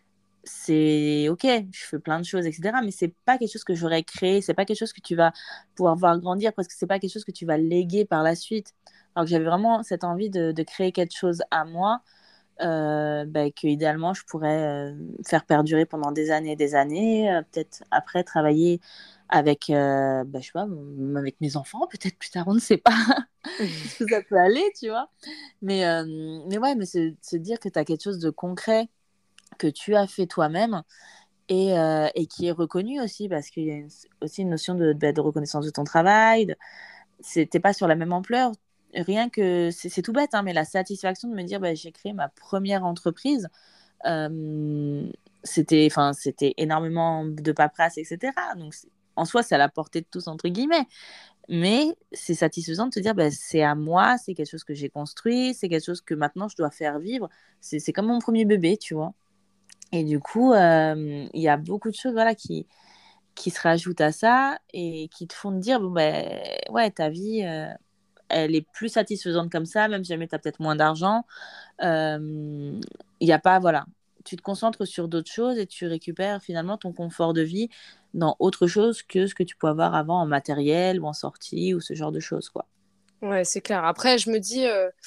c'est ok, je fais plein de choses, etc. Mais c'est pas quelque chose que j'aurais créé, c'est pas quelque chose que tu vas pouvoir voir grandir parce que c'est pas quelque chose que tu vas léguer par la suite. Alors que j'avais vraiment cette envie de créer quelque chose à moi, que idéalement je pourrais faire perdurer pendant des années, peut-être après travailler avec, je sais pas, avec mes enfants, peut-être plus tard, on ne sait pas jusqu'où ça peut aller, tu vois. Mais ouais, mais se dire que tu as quelque chose de concret que tu as fait toi-même et qui est reconnu aussi parce qu'il y a aussi une notion de reconnaissance de ton travail. T'es pas sur la même ampleur. Rien que, c'est tout bête, hein, mais la satisfaction de me dire, bah, j'ai créé ma première entreprise, euh, c'était énormément de paperasse, etc. Donc, en soi, c'est à la portée de tous, entre guillemets. Mais c'est satisfaisant de te dire, bah, c'est à moi, c'est quelque chose que j'ai construit, c'est quelque chose que maintenant je dois faire vivre. C'est comme mon premier bébé, tu vois. Et du coup, il y a beaucoup de choses voilà, qui se rajoutent à ça et qui te font te dire, bon, ben, ouais, ta vie, elle est plus satisfaisante comme ça, même si jamais tu as peut-être moins d'argent. Il y a pas, voilà, tu te concentres sur d'autres choses et tu récupères finalement ton confort de vie dans autre chose que ce que tu pouvais avoir avant en matériel ou en sortie ou ce genre de choses, quoi. Ouais, c'est clair. Après, je me dis,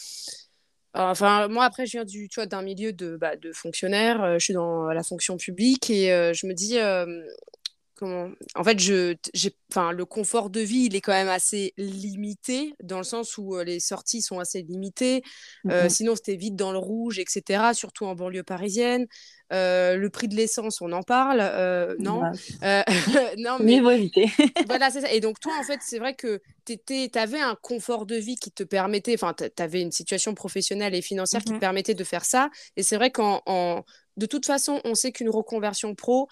enfin, moi, après, je viens tu vois, d'un milieu de fonctionnaire. Je suis dans la fonction publique et je me dis, comment en fait enfin le confort de vie il est quand même assez limité dans le sens où les sorties sont assez limitées. Mhm. Sinon c'était vite dans le rouge, etc., surtout en banlieue parisienne. Le prix de l'essence on en parle, non. Ouais. Euh, non Mieux mais vaut éviter. voilà, c'est ça. Et donc toi en fait c'est vrai que t'avais un confort de vie qui te permettait, enfin t'avais une situation professionnelle et financière qui te Mhm. permettait de faire ça. Et c'est vrai de toute façon on sait qu'une reconversion pro,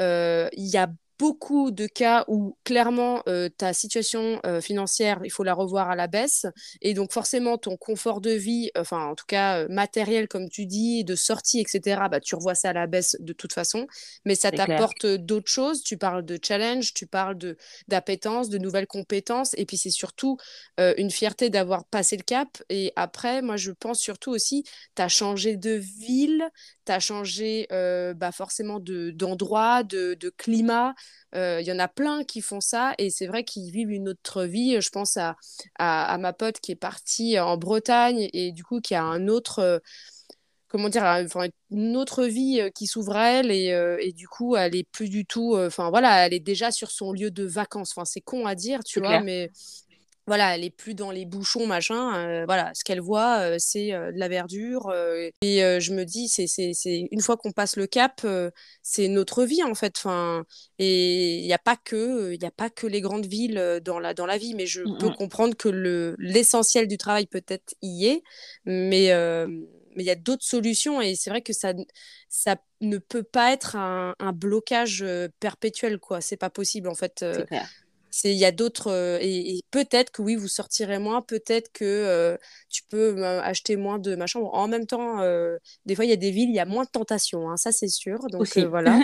il y a beaucoup de cas où clairement ta situation financière, il faut la revoir à la baisse. Et donc forcément ton confort de vie, enfin en tout cas matériel comme tu dis, de sortie, etc., bah, tu revois ça à la baisse de toute façon. Mais ça C'est clair. t'apporte d'autres choses. Tu parles de challenge, tu parles d'appétence, de nouvelles compétences. Et puis c'est surtout une fierté d'avoir passé le cap. Et après, moi je pense surtout aussi, tu as changé de ville, tu as changé bah, forcément d'endroit, de climat. Il y en a plein qui font ça et c'est vrai qu'ils vivent une autre vie. Je pense à ma pote qui est partie en Bretagne et du coup qui a un autre, comment dire, enfin, une autre vie qui s'ouvre à elle et du coup elle est plus du tout, enfin voilà, elle est déjà sur son lieu de vacances. Enfin c'est con à dire, tu C'est vois, clair. mais voilà, elle est plus dans les bouchons, machin. Voilà, ce qu'elle voit, c'est de la verdure. Et je me dis, une fois qu'on passe le cap, c'est notre vie en fait. Enfin, et il y a pas que les grandes villes dans la vie, mais je peux Mhm. comprendre que l'essentiel du travail peut-être y est, mais mais il y a d'autres solutions et c'est vrai que ça ne peut pas être un blocage perpétuel, quoi. C'est pas possible en fait. C'est clair. Il y a d'autres et peut-être que oui vous sortirez moins, peut-être que tu peux acheter moins de machin. Bon, en même temps des fois il y a des villes il y a moins de tentations, hein, ça c'est sûr, donc Aussi. voilà,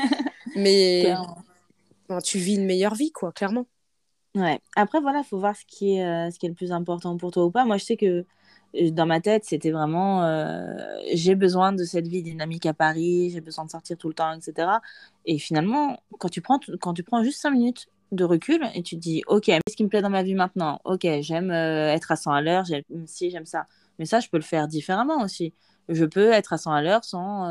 mais Clairement. ben, tu vis une meilleure vie quoi, clairement. Ouais. Après, voilà, faut voir ce qui est le plus important pour toi ou pas. Moi, je sais que dans ma tête, c'était vraiment j'ai besoin de cette vie dynamique à Paris, j'ai besoin de sortir tout le temps, etc. Et finalement, quand tu prends juste 5 minutes de recul et tu te dis, OK, qu'est-ce qui me plaît dans ma vie maintenant? OK, j'aime être à 100 à l'heure, j'aime si j'aime ça. Mais ça, je peux le faire différemment aussi. Je peux être à 100 à l'heure sans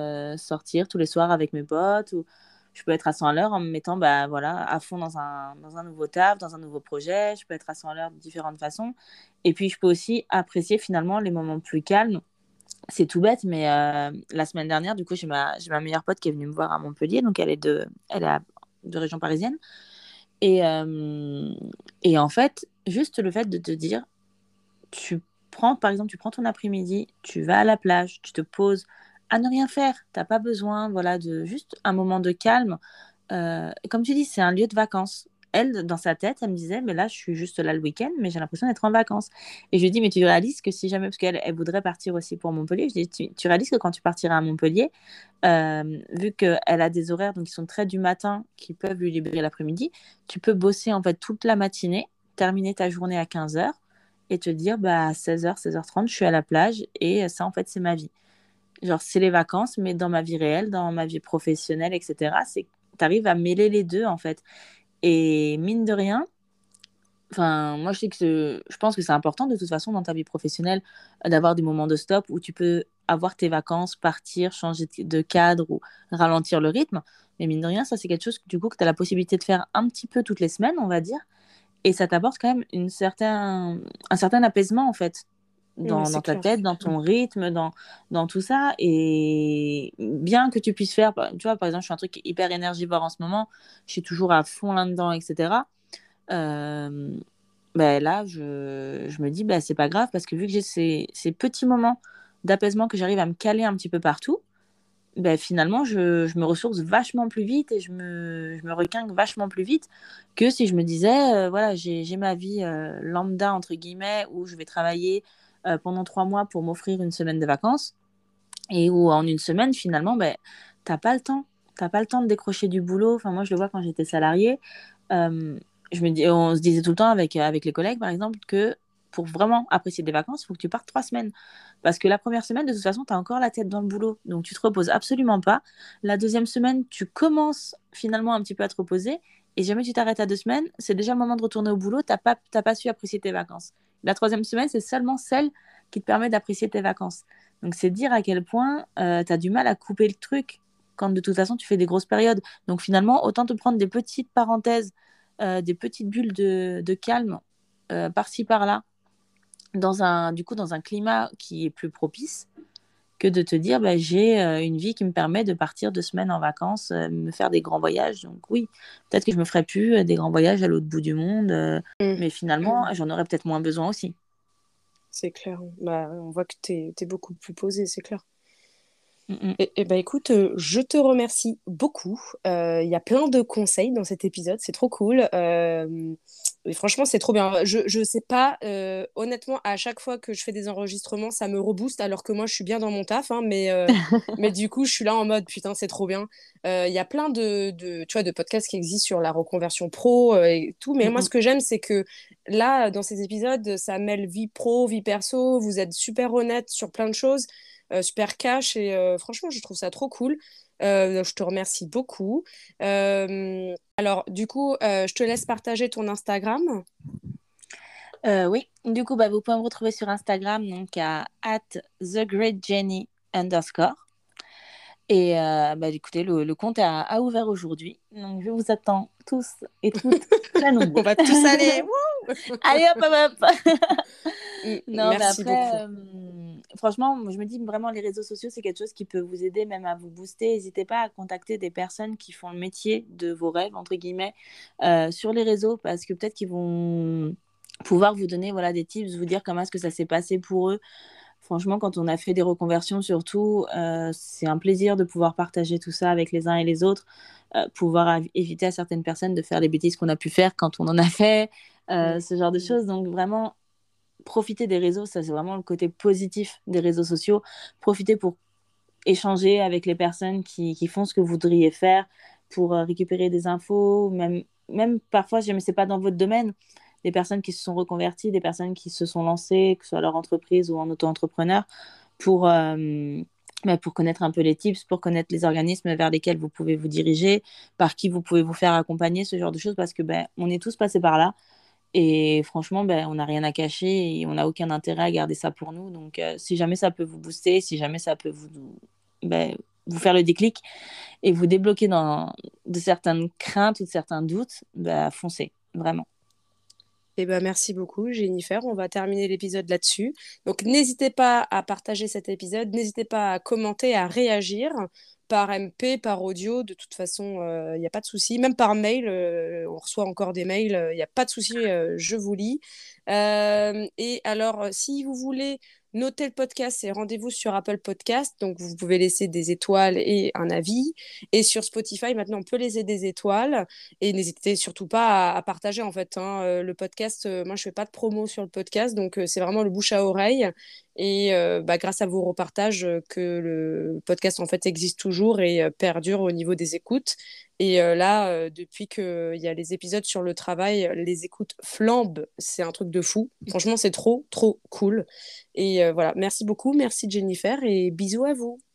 sortir tous les soirs avec mes potes ou je peux être à 100 à l'heure en me mettant bah, voilà, à fond dans un nouveau taf, dans un nouveau projet. Je peux être à 100 à l'heure de différentes façons. Et puis, je peux aussi apprécier finalement les moments plus calmes. C'est tout bête, mais la semaine dernière, du coup, j'ai ma meilleure pote qui est venue me voir à Montpellier. Donc, elle est de région parisienne. Et, euh, et en fait, juste le fait de te dire, tu par exemple, tu prends ton après-midi, tu vas à la plage, tu te poses à ne rien faire. T'as pas besoin, voilà, de juste un moment de calme. Comme tu dis, c'est un lieu de vacances. Elle, dans sa tête, elle me disait, mais là, je suis juste là le week-end, mais j'ai l'impression d'être en vacances. Et je lui dis, mais tu réalises que si jamais, parce qu'elle elle voudrait partir aussi pour Montpellier, je dis, tu réalises que quand tu partiras à Montpellier, vu qu'elle a des horaires donc, qui sont très du matin, qui peuvent lui libérer l'après-midi, tu peux bosser en fait toute la matinée, terminer ta journée à 15 heures et te dire, bah, à 16 h 16 h 30 je suis à la plage et ça, en fait, c'est ma vie. Genre, c'est les vacances, mais dans ma vie réelle, dans ma vie professionnelle, etc., c'est tu arrives à mêler les deux, en fait. Et mine de rien, enfin, moi, je pense que c'est important, de toute façon, dans ta vie professionnelle, d'avoir des moments de stop où tu peux avoir tes vacances, partir, changer de cadre ou ralentir le rythme. Mais mine de rien, ça, c'est quelque chose, du coup, que tu as la possibilité de faire un petit peu toutes les semaines, on va dire. Et ça t'apporte quand même un certain apaisement, en fait. Ouais, dans c'est ta clair. tête, dans ton rythme, dans tout ça. Et bien que tu puisses faire, tu vois, par exemple, je suis un truc hyper énergivore en ce moment, je suis toujours à fond là-dedans, etc. Euh, ben là, je me dis, ben, c'est pas grave parce que vu que j'ai ces petits moments d'apaisement que j'arrive à me caler un petit peu partout, ben, finalement, je me ressource vachement plus vite et je me requinque vachement plus vite que si je me disais, voilà, j'ai ma vie lambda, entre guillemets, où je vais travailler pendant 3 mois pour m'offrir une semaine de vacances et où en une semaine, finalement, ben, t'as pas le temps. T'as pas le temps de décrocher du boulot. Enfin, moi, je le vois quand j'étais salariée. Euh, on se disait tout le temps avec les collègues, par exemple, que pour vraiment apprécier des vacances, il faut que tu partes 3 semaines. Parce que la première semaine, de toute façon, tu as encore la tête dans le boulot. Donc, tu te reposes absolument pas. La deuxième semaine, tu commences finalement un petit peu à te reposer. Et jamais tu t'arrêtes à 2 semaines, c'est déjà le moment de retourner au boulot. T'as pas su apprécier tes vacances. La troisième semaine, c'est seulement celle qui te permet d'apprécier tes vacances. Donc, c'est dire à quel point tu as du mal à couper le truc quand de toute façon tu fais des grosses périodes. Donc, finalement, autant te prendre des petites parenthèses, des petites bulles de calme par-ci, par-là, du coup, dans un climat qui est plus propice, que de te dire, bah, j'ai une vie qui me permet de partir 2 semaines en vacances, me faire des grands voyages. Donc oui, peut-être que je me ferai plus des grands voyages à l'autre bout du monde, Mm. mais finalement, j'en aurais peut-être moins besoin aussi. C'est clair. Bah, on voit que t'es beaucoup plus posé, c'est clair. Mm, mm. Bah écoute, je te remercie beaucoup. Il y a plein de conseils dans cet épisode, c'est trop cool. Et franchement, c'est trop bien. Je sais pas, honnêtement, à chaque fois que je fais des enregistrements, ça me rebooste alors que moi, je suis bien dans mon taf, hein, mais du coup, je suis là en mode putain, c'est trop bien. Il y a plein tu vois, de podcasts qui existent sur la reconversion pro et tout, mais Mm, moi, ce mm. que j'aime, c'est que là, dans ces épisodes, ça mêle vie pro, vie perso. Vous êtes super honnête sur plein de choses, super cash et franchement, je trouve ça trop cool. Je te remercie beaucoup. Alors, du coup, je te laisse partager ton Instagram. Oui, du coup, bah, vous pouvez me retrouver sur Instagram, donc à @thegreatjenny_. Et bah, écoutez, le compte a ouvert aujourd'hui. Donc, je vous attends tous et toutes très On nombreux. va tous aller. Wouh. Allez, hop, hop, hop. Non, mais Merci beaucoup. après, franchement, moi, je me dis vraiment, les réseaux sociaux, c'est quelque chose qui peut vous aider même à vous booster. N'hésitez pas à contacter des personnes qui font le métier de vos rêves, entre guillemets, sur les réseaux, parce que peut-être qu'ils vont pouvoir vous donner voilà, des tips, vous dire comment est-ce que ça s'est passé pour eux. Franchement, quand on a fait des reconversions, surtout, c'est un plaisir de pouvoir partager tout ça avec les uns et les autres, pouvoir éviter à certaines personnes de faire les bêtises qu'on a pu faire quand on en a fait, Mm. ce genre de choses. Donc, vraiment, profiter des réseaux, ça, c'est vraiment le côté positif des réseaux sociaux. Profiter pour échanger avec les personnes qui font ce que vous voudriez faire, pour récupérer des infos, même parfois, si jamais c'est pas dans votre domaine, des personnes qui se sont reconverties, des personnes qui se sont lancées, que ce soit leur entreprise ou en auto-entrepreneur, pour, bah, pour connaître un peu les tips, pour connaître les organismes vers lesquels vous pouvez vous diriger, par qui vous pouvez vous faire accompagner, ce genre de choses, parce que ben, on est tous passés par là. Et franchement, ben, on n'a rien à cacher et on n'a aucun intérêt à garder ça pour nous. Donc, si jamais ça peut vous booster, si jamais ça peut ben, vous faire le déclic et vous débloquer de certaines craintes ou de certains doutes, ben, foncez, vraiment. Eh ben, merci beaucoup, Jennifer. On va terminer l'épisode là-dessus. Donc, n'hésitez pas à partager cet épisode, n'hésitez pas à commenter, à réagir par MP, par audio. De toute façon, il n'y a pas de souci. Même par mail, on reçoit encore des mails. Il n'y a pas de souci, je vous lis. Et alors, si vous voulez noter le podcast, c'est rendez-vous sur Apple Podcast. Donc, vous pouvez laisser des étoiles et un avis. Et sur Spotify, maintenant, on peut laisser des étoiles. Et n'hésitez surtout pas à partager en fait, hein. Le podcast, moi je fais pas de promo sur le podcast, donc c'est vraiment le bouche à oreille. Et bah, grâce à vos repartages, que le podcast en fait existe toujours et perdure au niveau des écoutes. Et là, depuis qu'il y a les épisodes sur le travail, les écoutes flambent. C'est un truc de fou. Franchement, c'est trop, trop cool. Et voilà, merci beaucoup, merci Jennifer et bisous à vous.